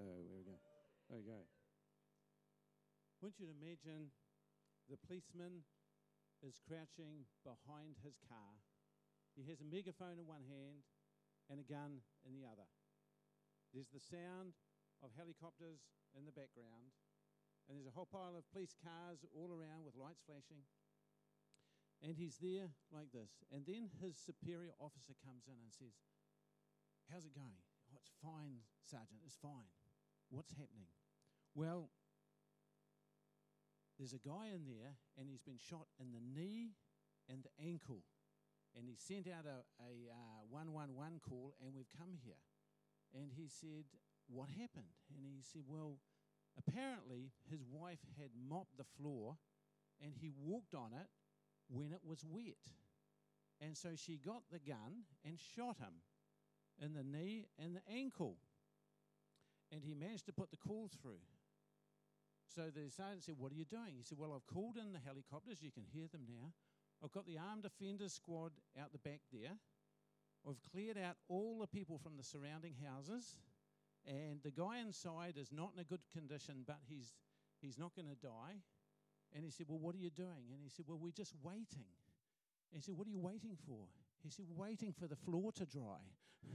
There we go. There we go. I want you to imagine the policeman is crouching behind his car. He has a megaphone in one hand and a gun in the other. There's the sound of helicopters in the background, and there's a whole pile of police cars all around with lights flashing. And he's there like this. And then his superior officer comes in and says, "How's it going?" "Oh, it's fine, Sergeant, it's fine." "What's happening?" "Well, there's a guy in there and he's been shot in the knee and the ankle. And he sent out a 111 call and we've come here." And he said, "What happened?" And he said, "Well, apparently his wife had mopped the floor and he walked on it when it was wet. And so she got the gun and shot him in the knee and the ankle. And he managed to put the call through." So the sergeant said, "What are you doing?" He said, "Well, I've called in the helicopters. You can hear them now. I've got the armed offenders squad out the back there. I've cleared out all the people from the surrounding houses. And the guy inside is not in a good condition, but he's not going to die." And he said, "Well, what are you doing?" And he said, "Well, we're just waiting." And he said, "What are you waiting for?" He said, "Waiting for the floor to dry."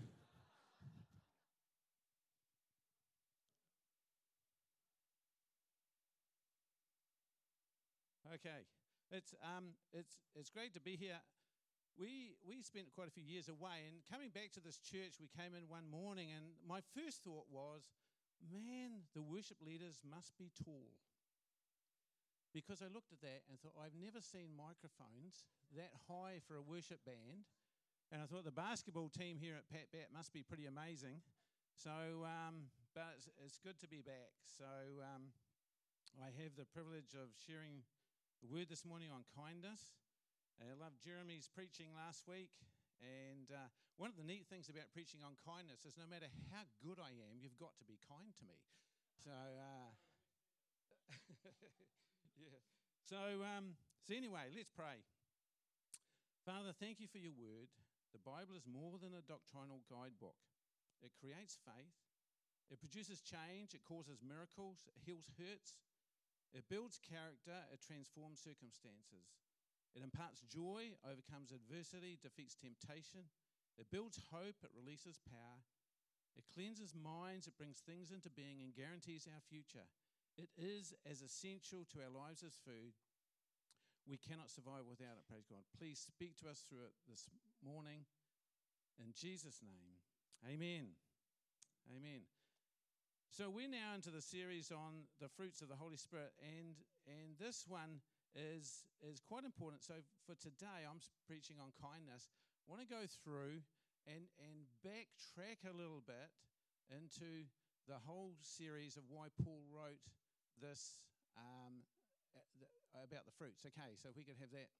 Okay, it's great to be here. We spent quite a few years away, and coming back to this church, we came in one morning, and my first thought was, man, the worship leaders must be tall. Because I looked at that and thought, I've never seen microphones that high for a worship band. And I thought the basketball team here at Pat Bat must be pretty amazing. So, but it's good to be back. So I have the privilege of sharing the word this morning on kindness. I love Jeremy's preaching last week. And one of the neat things about preaching on kindness is no matter how good I am, you've got to be kind to me. So, yeah. So anyway, let's pray. Father, thank you for your word. The Bible is more than a doctrinal guidebook. It creates faith. It produces change. It causes miracles. It heals hurts. It builds character. It transforms circumstances. It imparts joy, overcomes adversity, defeats temptation. It builds hope. It releases power. It cleanses minds. It brings things into being and guarantees our future. It is as essential to our lives as food. We cannot survive without it, praise God. Please speak to us through it this morning. In Jesus' name, amen. Amen. So we're now into the series on the fruits of the Holy Spirit, and this one is quite important. So for today, I'm preaching on kindness. I want to go through and backtrack a little bit into the whole series of why Paul wrote this about the fruits. Okay, so if we could have that.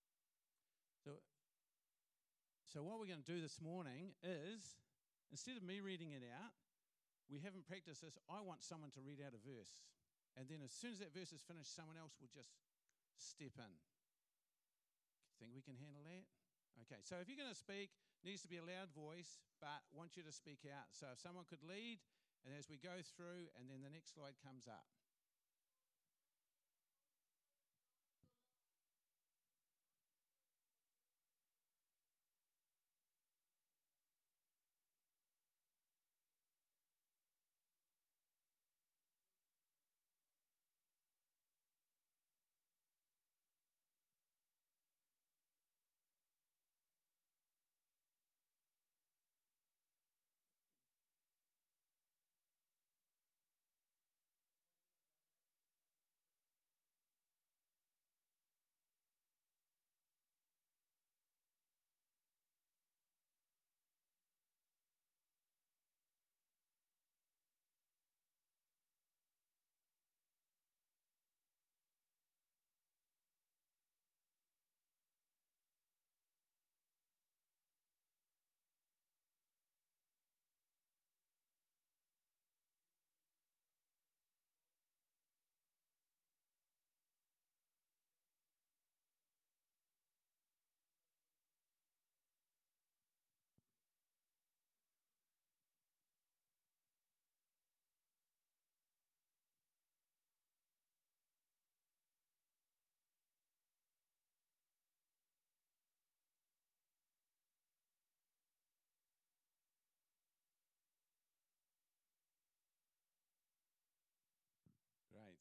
So what we're going to do this morning is, instead of me reading it out, we haven't practiced this. I want someone to read out a verse. And then as soon as that verse is finished, someone else will just step in. Think we can handle that? Okay, so if you're going to speak, it needs to be a loud voice, but I want you to speak out. So if someone could lead, and as we go through, and then the next slide comes up.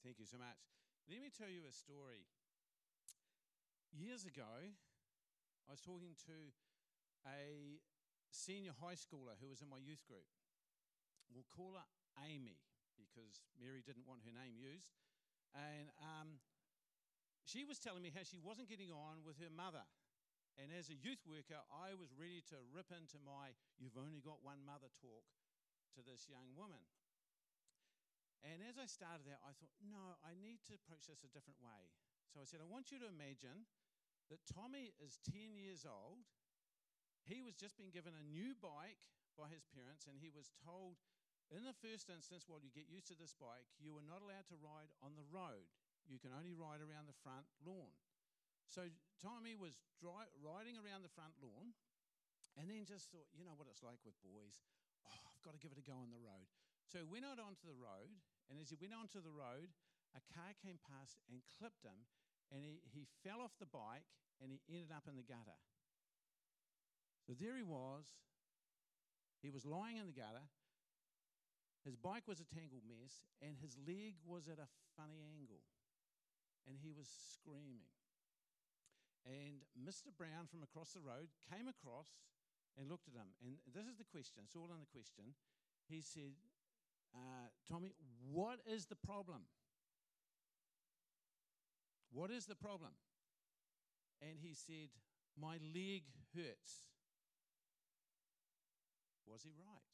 Thank you so much. Let me tell you a story. Years ago, I was talking to a senior high schooler who was in my youth group. We'll call her Amy because Mary didn't want her name used. And she was telling me how she wasn't getting on with her mother. And as a youth worker, I was ready to rip into my "you've only got one mother" talk to this young woman. And as I started that, I thought, no, I need to approach this a different way. So I said, I want you to imagine that Tommy is 10 years old. He was just been given a new bike by his parents, and he was told, in the first instance, while you get used to this bike, you are not allowed to ride on the road. You can only ride around the front lawn. So Tommy was riding around the front lawn, and then just thought, you know what it's like with boys. Oh, I've got to give it a go on the road. So he went out onto the road, and as he went onto the road, a car came past and clipped him, and he fell off the bike, and he ended up in the gutter. So there he was. He was lying in the gutter. His bike was a tangled mess, and his leg was at a funny angle, and he was screaming. And Mr. Brown from across the road came across and looked at him. And this is the question. It's all in the question. He said, Tommy, what is the problem? What is the problem? And he said, my leg hurts. Was he right?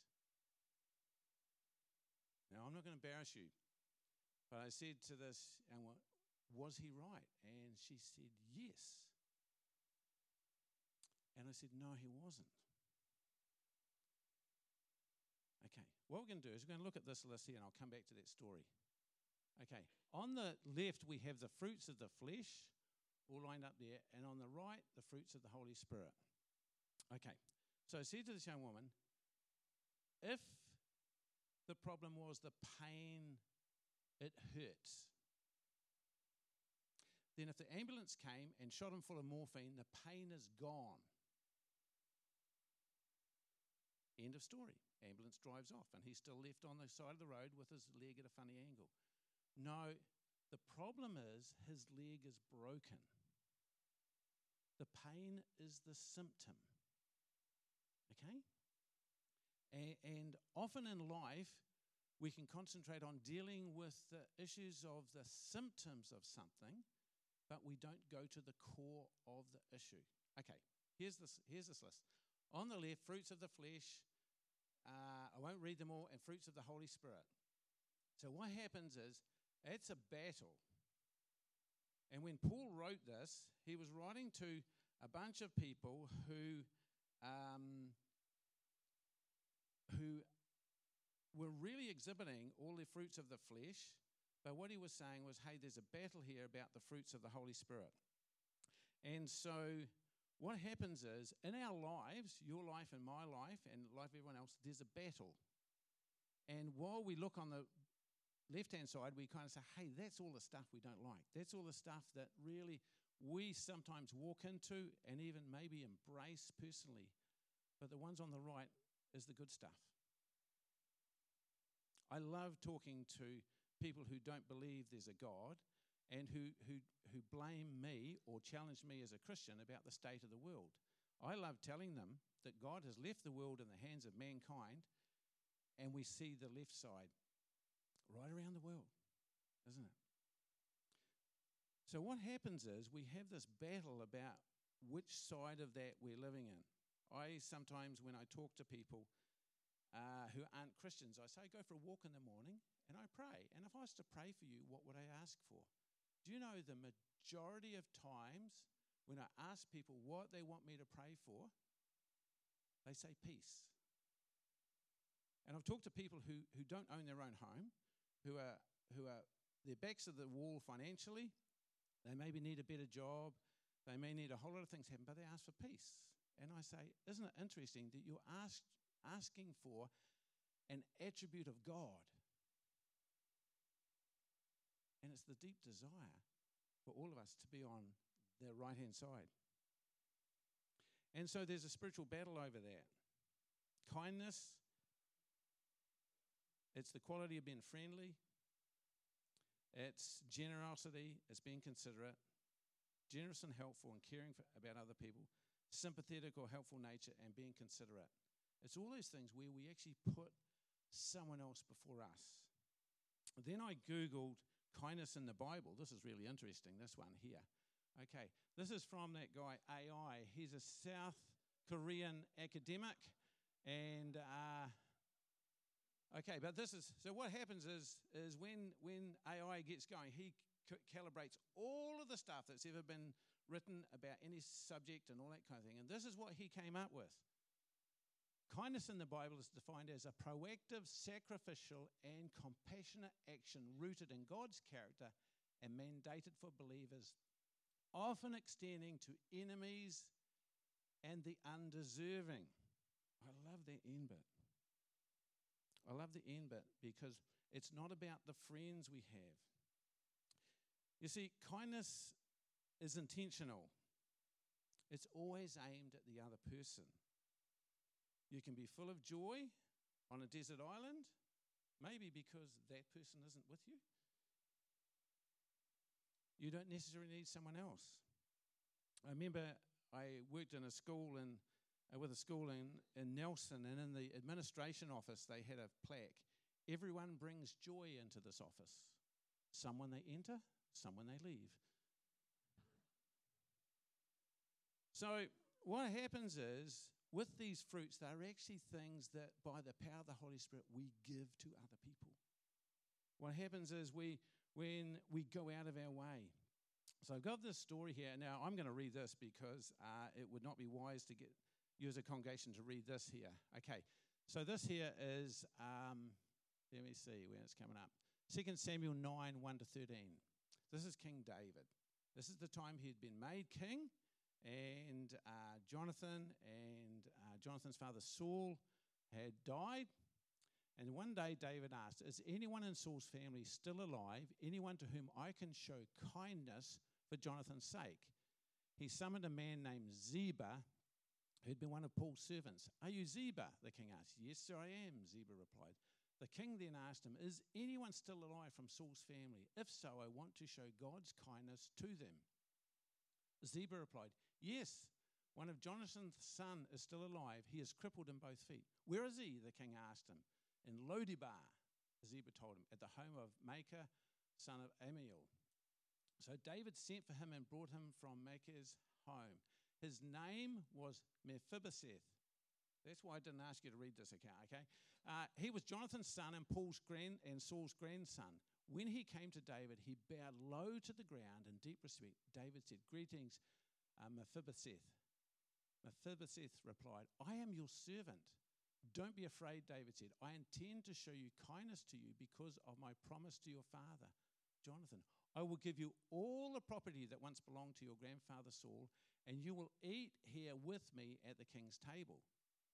Now, I'm not going to embarrass you, but I said to this young woman, was he right? And she said, yes. And I said, no, he wasn't. Okay, what we're going to do is we're going to look at this list here, and I'll come back to that story. Okay, on the left, we have the fruits of the flesh all lined up there, and on the right, the fruits of the Holy Spirit. Okay, so I said to this young woman, if the problem was the pain, it hurts, then if the ambulance came and shot him full of morphine, the pain is gone. End of story. Ambulance drives off, and he's still left on the side of the road with his leg at a funny angle. No, the problem is his leg is broken. The pain is the symptom. Okay? And often in life, we can concentrate on dealing with the issues of the symptoms of something, but we don't go to the core of the issue. Okay, here's this list. On the left, fruits of the flesh. I won't read them all, and fruits of the Holy Spirit. So what happens is, it's a battle. And when Paul wrote this, he was writing to a bunch of people who were really exhibiting all the fruits of the flesh, but what he was saying was, hey, there's a battle here about the fruits of the Holy Spirit. And so what happens is, in our lives, your life and my life and life of everyone else, there's a battle. And while we look on the left-hand side, we kind of say, hey, that's all the stuff we don't like. That's all the stuff that really we sometimes walk into and even maybe embrace personally. But the ones on the right is the good stuff. I love talking to people who don't believe there's a God and who blame me or challenge me as a Christian about the state of the world. I love telling them that God has left the world in the hands of mankind, and we see the left side right around the world, isn't it? So what happens is we have this battle about which side of that we're living in. I sometimes, when I talk to people who aren't Christians, I say, go for a walk in the morning and I pray. And if I was to pray for you, what would I ask for? Do you know the majority of times when I ask people what they want me to pray for, they say peace. And I've talked to people who don't own their own home, who are their backs to the wall financially. They maybe need a better job. They may need a whole lot of things happen, but they ask for peace. And I say, isn't it interesting that you're asking for an attribute of God? And it's the deep desire for all of us to be on the right-hand side. And so there's a spiritual battle over that. Kindness, it's the quality of being friendly. It's generosity, it's being considerate, generous and helpful and caring about other people, sympathetic or helpful nature, and being considerate. It's all those things where we actually put someone else before us. Then I Googled kindness in the Bible. This is really interesting, this one here. Okay, this is from that guy AI. He's a South Korean academic. And, okay, but this is, so what happens is when AI gets going, he calibrates all of the stuff that's ever been written about any subject and all that kind of thing. And this is what he came up with. Kindness in the Bible is defined as a proactive, sacrificial, and compassionate action rooted in God's character and mandated for believers, often extending to enemies and the undeserving. I love that end bit. I love the end bit because it's not about the friends we have. You see, kindness is intentional. It's always aimed at the other person. You can be full of joy on a desert island, maybe because that person isn't with you. You don't necessarily need someone else. I remember I worked in a school with a school in Nelson, and in the administration office they had a plaque. Everyone brings joy into this office. Someone they enter, someone they leave. So what happens is, with these fruits, they're actually things that by the power of the Holy Spirit we give to other people. What happens is when we go out of our way. So I've got this story here. Now I'm going to read this because it would not be wise to get you as a congregation to read this here. Okay, so this here is, let me see when it's coming up. 2 Samuel 9, 1 to 13. This is King David. This is the time he had been made king. And Jonathan's father Saul had died. And one day David asked, is anyone in Saul's family still alive, anyone to whom I can show kindness for Jonathan's sake? He summoned a man named Ziba, who'd been one of Paul's servants. Are you Ziba? The king asked. Yes, sir, I am, Ziba replied. The king then asked him, is anyone still alive from Saul's family? If so, I want to show God's kindness to them. Ziba replied, yes, one of Jonathan's son is still alive. He is crippled in both feet. Where is he? The king asked him. In Lodebar, Ziba told him, at the home of Machir, son of Ammiel. So David sent for him and brought him from Machir's home. His name was Mephibosheth. That's why I didn't ask you to read this account, okay? He was Jonathan's son and Saul's grandson. When he came to David, he bowed low to the ground in deep respect. David said, greetings, Mephibosheth. Mephibosheth replied, I am your servant. Don't be afraid, David said. I intend to show you kindness to you because of my promise to your father, Jonathan. I will give you all the property that once belonged to your grandfather Saul, and you will eat here with me at the king's table.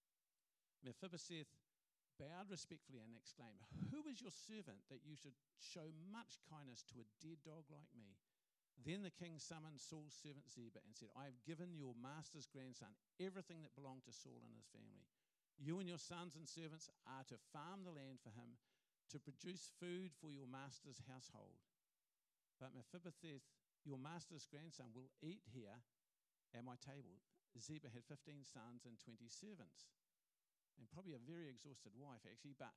Mephibosheth bowed respectfully and exclaimed, who is your servant that you should show much kindness to a dead dog like me? Then the king summoned Saul's servant Ziba and said, I have given your master's grandson everything that belonged to Saul and his family. You and your sons and servants are to farm the land for him, to produce food for your master's household. But Mephibosheth, your master's grandson, will eat here at my table. Ziba had 15 sons and 20 servants. And probably a very exhausted wife, actually. But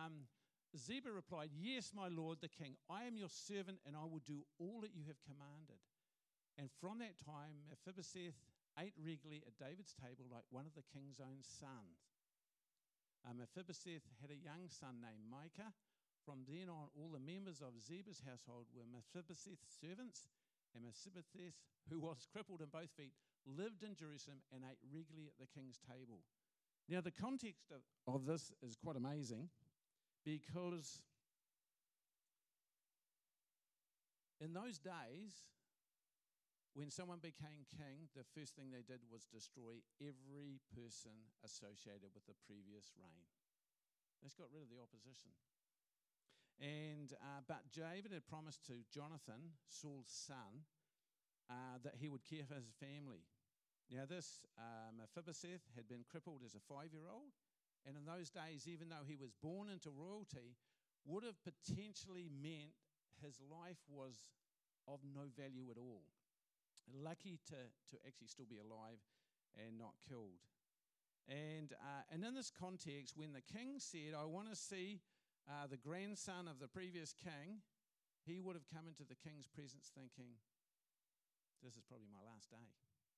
Ziba replied, yes, my lord, the king, I am your servant, and I will do all that you have commanded. And from that time, Mephibosheth ate regularly at David's table like one of the king's own sons. Mephibosheth had a young son named Micah. From then on, all the members of Ziba's household were Mephibosheth's servants, and Mephibosheth, who was crippled in both feet, lived in Jerusalem and ate regularly at the king's table. Now, the context of this is quite amazing because in those days, when someone became king, the first thing they did was destroy every person associated with the previous reign. That's got rid of the opposition. But David had promised to Jonathan, Saul's son, that he would care for his family. Now this Mephibosheth had been crippled as a 5-year-old, and in those days, even though he was born into royalty, would have potentially meant his life was of no value at all. Lucky to actually still be alive and not killed. And in this context, when the king said, I want to see the grandson of the previous king, he would have come into the king's presence thinking, this is probably my last day.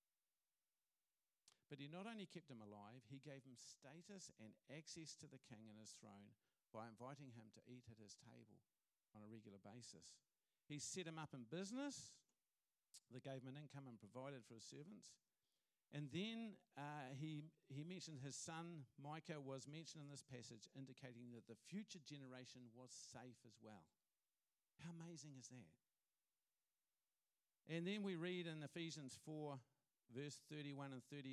But he not only kept him alive, he gave him status and access to the king and his throne by inviting him to eat at his table on a regular basis. He set him up in business that gave him an income and provided for his servants. And then he mentioned his son Micah was mentioned in this passage, indicating that the future generation was safe as well. How amazing is that? And then we read in Ephesians 4, verse 31 and 32.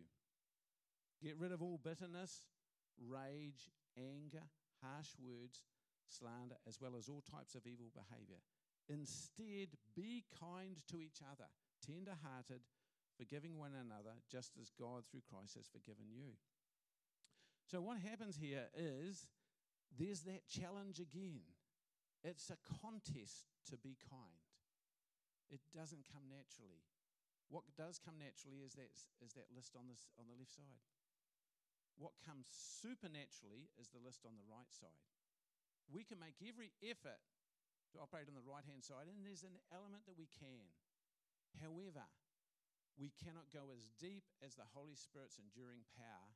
Get rid of all bitterness, rage, anger, harsh words, slander, as well as all types of evil behavior. Instead, be kind to each other, tender-hearted, forgiving one another, just as God through Christ has forgiven you. So what happens here is there's that challenge again. It's a contest to be kind. It doesn't come naturally. What does come naturally is that list on the left side. What comes supernaturally is the list on the right side. We can make every effort to operate on the right-hand side, and there's an element that we can. However, we cannot go as deep as the Holy Spirit's enduring power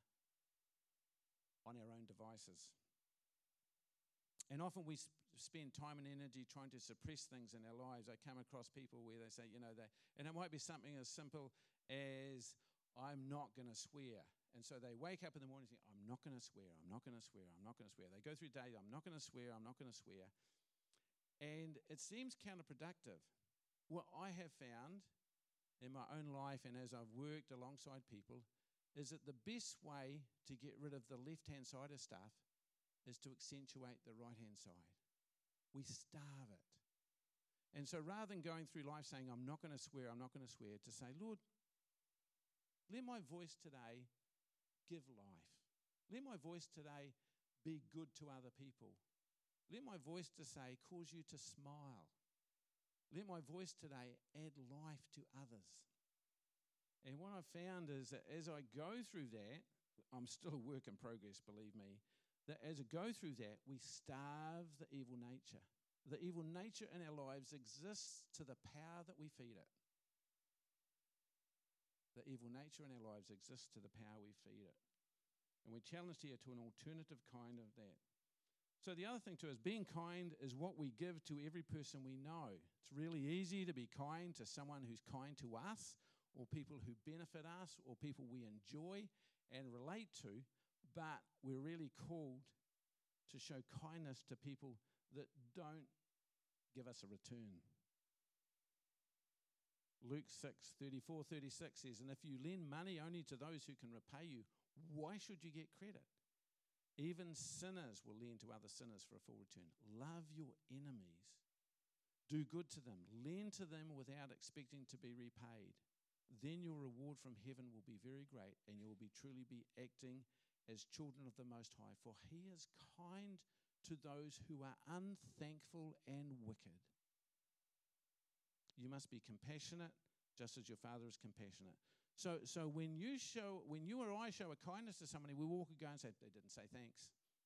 on our own devices. And often we spend time and energy trying to suppress things in our lives. I come across people where they say, and it might be something as simple as, I'm not going to swear. And so they wake up in the morning and think, I'm not going to swear, I'm not going to swear, I'm not going to swear. They go through the day, I'm not going to swear, I'm not going to swear. And it seems counterproductive. What I have found in my own life and as I've worked alongside people is that the best way to get rid of the left-hand side of stuff is to accentuate the right-hand side. We starve it. And so rather than going through life saying, I'm not going to swear, I'm not going to swear, to say, Lord, let my voice today give life. Let my voice today be good to other people. Let my voice to say cause you to smile. Let my voice today add life to others. And what I've found is that as I go through that, I'm still a work in progress, believe me, that as I go through that, we starve the evil nature. The evil nature in our lives exists to the power that we feed it. The evil nature in our lives exists to the power we feed it. And we're challenged here to an alternative kind of that. So the other thing too is being kind is what we give to every person we know. It's really easy to be kind to someone who's kind to us, or people who benefit us, or people we enjoy and relate to, but we're really called to show kindness to people that don't give us a return. Luke 6:34-36 says, and if you lend money only to those who can repay you, why should you get credit? Even sinners will lend to other sinners for a full return. Love your enemies. Do good to them. Lend to them without expecting to be repaid. Then your reward from heaven will be very great, and you will truly be acting as children of the Most High, for he is kind to those who are unthankful and wicked. You must be compassionate, just as your Father is compassionate. So when you or I show a kindness to somebody, we walk and go and say, they didn't say thanks.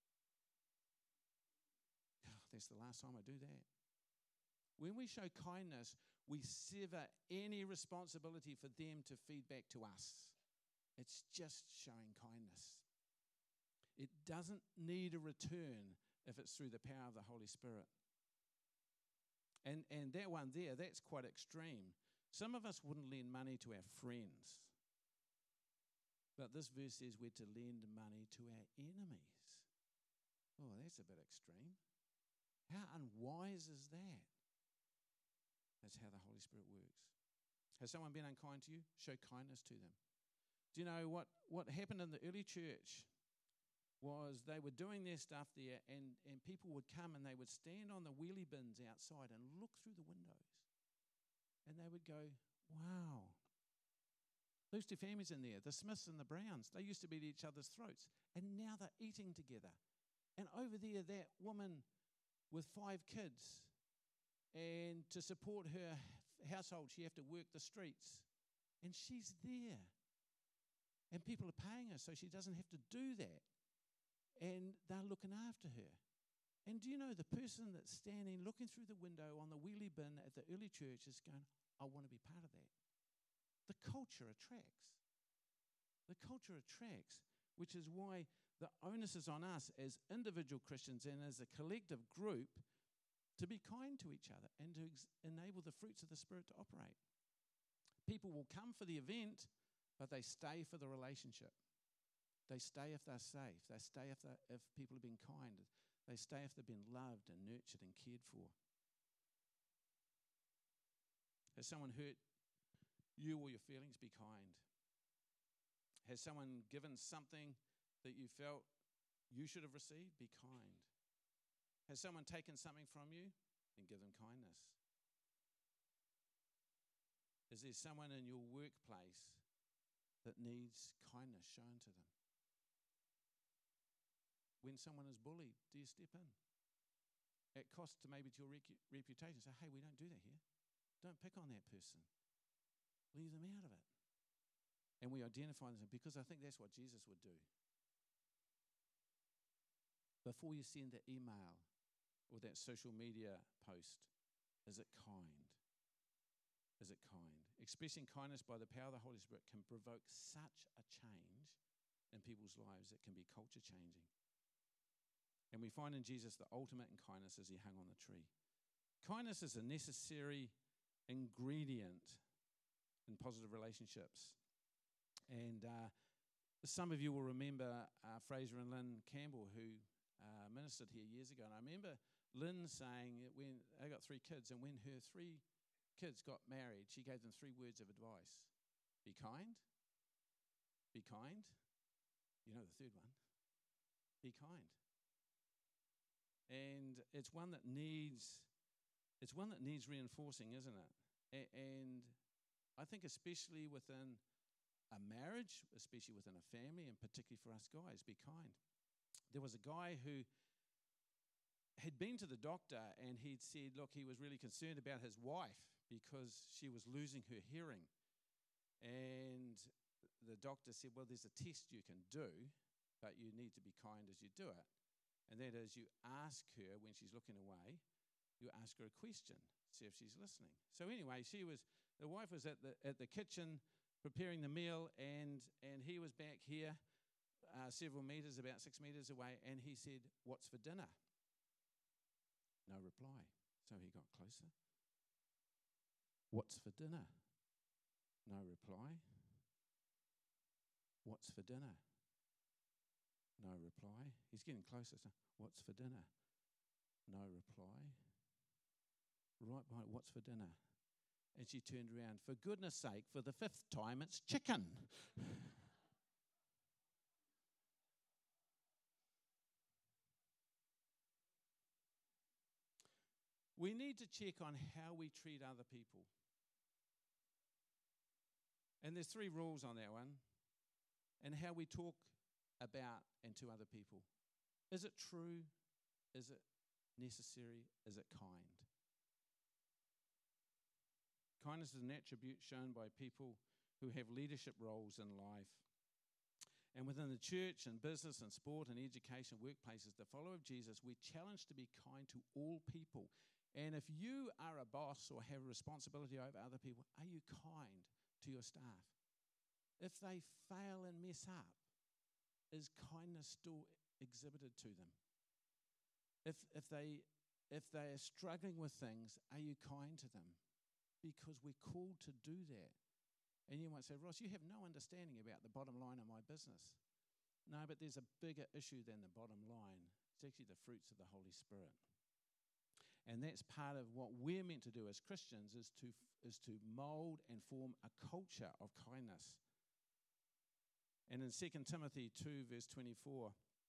Oh, that's the last time I do that. When we show kindness, we sever any responsibility for them to feed back to us. It's just showing kindness. It doesn't need a return if it's through the power of the Holy Spirit. And that one there, that's quite extreme. Some of us wouldn't lend money to our friends. But this verse says we're to lend money to our enemies. Oh, that's a bit extreme. How unwise is that? That's how the Holy Spirit works. Has someone been unkind to you? Show kindness to them. Do you know what happened in the early church was they were doing their stuff there, and people would come and they would stand on the wheelie bins outside and look through the windows. And they would go, wow. Those two families in there, the Smiths and the Browns, they used to be at each other's throats. And now they're eating together. And over there, that woman with 5 kids, And to support her household, she have to work the streets. And she's there. And people are paying her so she doesn't have to do that. And they're looking after her. And do you know the person that's standing, looking through the window on the wheelie bin at the early church is going, I want to be part of that. The culture attracts. The culture attracts, which is why the onus is on us as individual Christians and as a collective group to be kind to each other and to enable the fruits of the Spirit to operate. People will come for the event, but they stay for the relationship. They stay if they're safe. They stay if people have been kind. They stay if they've been loved and nurtured and cared for. Has someone hurt you or your feelings? Be kind. Has someone given something that you felt you should have received? Be kind. Has someone taken something from you? Then give them kindness. Is there someone in your workplace that needs kindness shown to them? When someone is bullied, do you step in? At cost to maybe to your reputation, say, hey, we don't do that here. Don't pick on that person. Leave them out of it. And we identify them because I think that's what Jesus would do. Before you send that email or that social media post, is it kind? Is it kind? Expressing kindness by the power of the Holy Spirit can provoke such a change in people's lives that can be culture changing. And we find in Jesus the ultimate in kindness as he hung on the tree. Kindness is a necessary ingredient in positive relationships. And some of you will remember Fraser and Lynn Campbell, who ministered here years ago. And I remember Lynn saying that when they got 3 kids, and when her 3 kids got married, she gave them 3 words of advice. Be kind. Be kind. You know the third one. Be kind. And it's one that needs reinforcing, isn't it? And I think especially within a marriage, especially within a family, and particularly for us guys, be kind. There was a guy who had been to the doctor and he'd said, look, he was really concerned about his wife because she was losing her hearing. And the doctor said, well, there's a test you can do, but you need to be kind as you do it. And that is, you ask her when she's looking away, you ask her a question, see if she's listening. So anyway, the wife was at the kitchen preparing the meal, and he was back here several meters, about 6 meters away, and he said, what's for dinner? No reply. So he got closer. What's for dinner? No reply. What's for dinner? No reply. He's getting closer. So, what's for dinner? No reply. Right behind, what's for dinner? And she turned around. For goodness sake, for the 5th time, it's chicken. We need to check on how we treat other people. And there's 3 rules on that one. And how we talk about and to other people. Is it true? Is it necessary? Is it kind? Kindness is an attribute shown by people who have leadership roles in life. And within the church and business and sport and education workplaces, the follower of Jesus, we're challenged to be kind to all people. And if you are a boss or have a responsibility over other people, are you kind to your staff? If they fail and mess up, is kindness still exhibited to them? If they are struggling with things, are you kind to them? Because we're called to do that. And you might say, Ross, you have no understanding about the bottom line of my business. No, but there's a bigger issue than the bottom line. It's actually the fruits of the Holy Spirit. And that's part of what we're meant to do as Christians is to mold and form a culture of kindness. And in 2 Timothy 2, verse 24,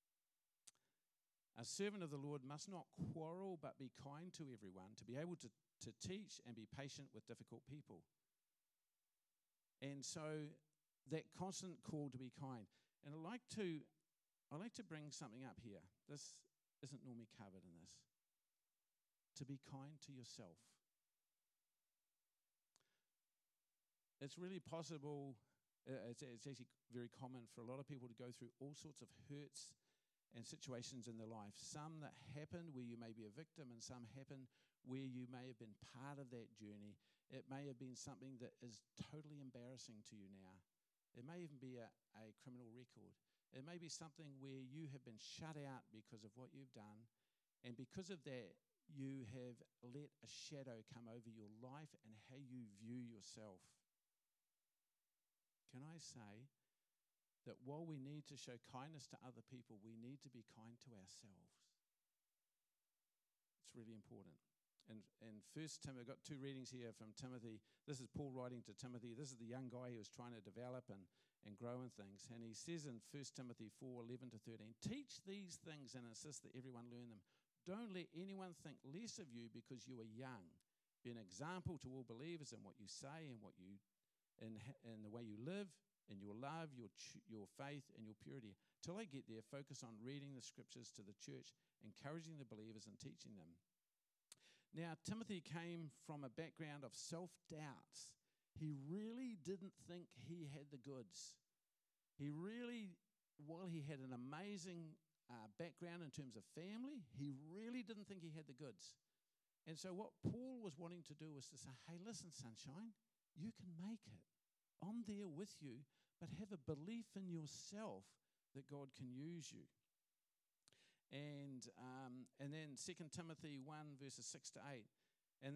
a servant of the Lord must not quarrel, but be kind to everyone, to be able to teach and be patient with difficult people. And so that constant call to be kind. And I'd like to bring something up here. This isn't normally covered in this. To be kind to yourself. it's really possible, it's actually very common for a lot of people to go through all sorts of hurts and situations in their life. Some that happen where you may be a victim, and some happen where you may have been part of that journey. It may have been something that is totally embarrassing to you now. It may even be a criminal record. It may be something where you have been shut out because of what you've done, and because of that, you have let a shadow come over your life and how you view yourself. Can I say that while we need to show kindness to other people, we need to be kind to ourselves? It's really important. And First Timothy, I've got two readings here from Timothy. This is Paul writing to Timothy. This is the young guy who was trying to develop and grow in things. And he says in 1 Timothy 4:11 to 13, teach these things and insist that everyone learn them. Don't let anyone think less of you because you are young. Be an example to all believers in what you say and what you in the way you live, in your love, your faith, and your purity. Till I get there, focus on reading the scriptures to the church, encouraging the believers and teaching them. Now, Timothy came from a background of self-doubts. He really didn't think he had the goods. He really, while he had an amazing background in terms of family, he really didn't think he had the goods. And so what Paul was wanting to do was to say, hey, listen, sunshine, you can make it. I'm there with you, but have a belief in yourself that God can use you. And then 2 Timothy 1, verses 6 to 8. And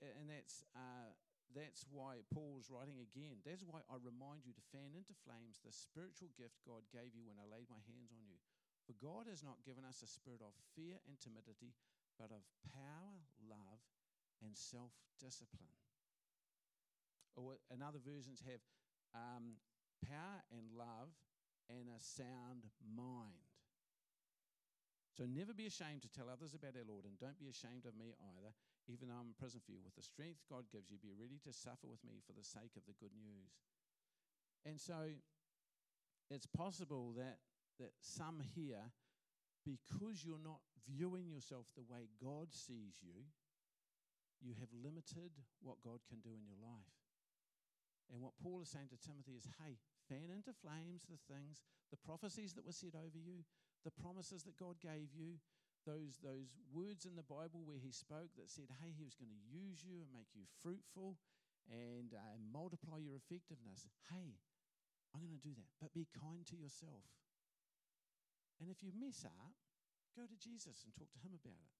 that's why Paul's writing again. That's why I remind you to fan into flames the spiritual gift God gave you when I laid my hands on you. For God has not given us a spirit of fear and timidity, but of power, love, and self-discipline. Or and other versions have power and love and a sound mind. So never be ashamed to tell others about our Lord, and don't be ashamed of me either, even though I'm in prison for you. With the strength God gives you, be ready to suffer with me for the sake of the good news. And so it's possible that some here, because you're not viewing yourself the way God sees you, you have limited what God can do in your life. And what Paul is saying to Timothy is, hey, fan into flames the things, the prophecies that were said over you, the promises that God gave you, those words in the Bible where he spoke that said, hey, he was going to use you and make you fruitful and multiply your effectiveness. Hey, I'm going to do that, but be kind to yourself. And if you mess up, go to Jesus and talk to him about it.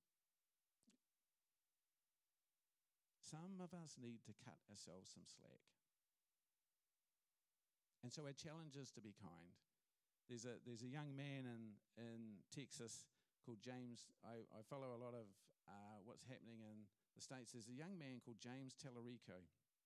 Some of us need to cut ourselves some slack. And so our challenge is to be kind. There's a young man in Texas called James. I follow a lot of what's happening in the States. There's a young man called James Tallarico.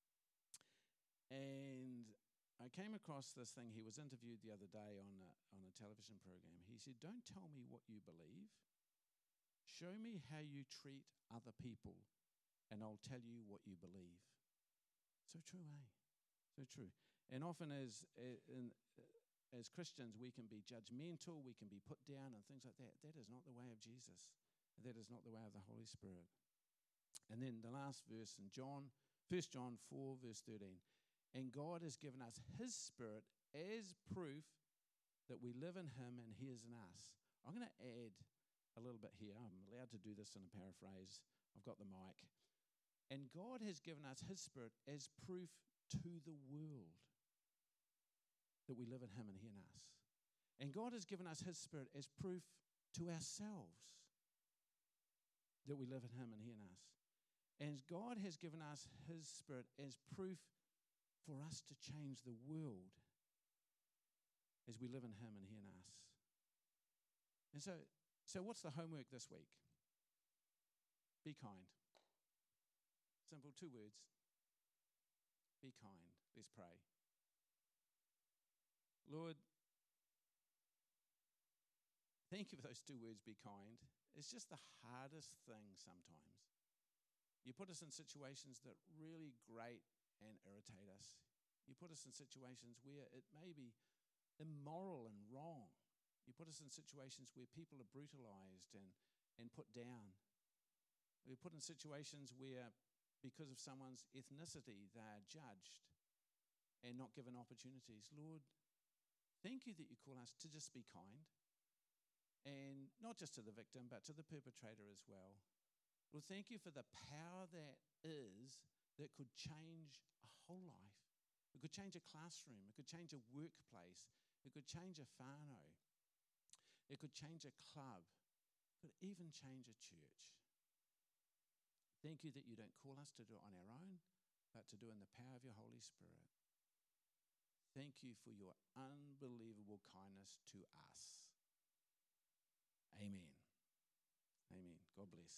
And I came across this thing. He was interviewed the other day on a television program. He said, don't tell me what you believe. Show me how you treat other people, and I'll tell you what you believe. So true, eh? So true. And often as Christians, we can be judgmental, we can be put down and things like that. That is not the way of Jesus. That is not the way of the Holy Spirit. And then the last verse in 1 John 4, verse 13. And God has given us his Spirit as proof that we live in him and he is in us. I'm going to add a little bit here. I'm allowed to do this in a paraphrase. I've got the mic. And God has given us his Spirit as proof to the world that we live in him and he in us. And God has given us his Spirit as proof to ourselves that we live in him and he in us. And God has given us his Spirit as proof for us to change the world as we live in him and he in us. And so what's the homework this week? Be kind. Simple, 2 words. Be kind. Let's pray. Lord, thank you for those 2 words, be kind. It's just the hardest thing sometimes. You put us in situations that really grate and irritate us. You put us in situations where it may be immoral and wrong. You put us in situations where people are brutalized and put down. We're put in situations where, because of someone's ethnicity, they are judged. and not given opportunities. Lord, thank you that you call us to just be kind, and not just to the victim, but to the perpetrator as well. Lord, thank you for the power that could change a whole life. It could change a classroom. It could change a workplace. It could change a whānau. It could change a club. It could even change a church. Thank you that you don't call us to do it on our own, but to do it in the power of your Holy Spirit. Thank you for your unbelievable kindness to us. Amen. Amen. God bless.